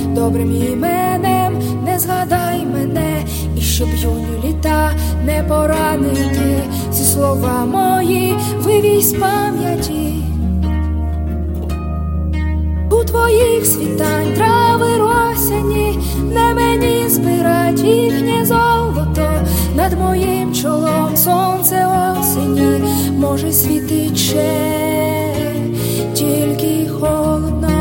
добрим іменем не згадай мене, і щоб юні літа не поранити, всі слова мої вивій з пам'яті. У твоїх світань трави росяні, не мені збирать їхнє золото. Над моїм чолом сонце осені, може світить ще, тільки холодно.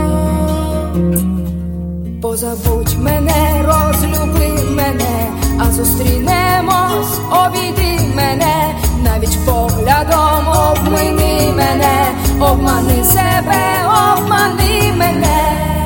Позабудь мене, розлюби мене, а зустрінемось, обійди мене, навіть поглядом обмини мене, обмани себе, обмани мене.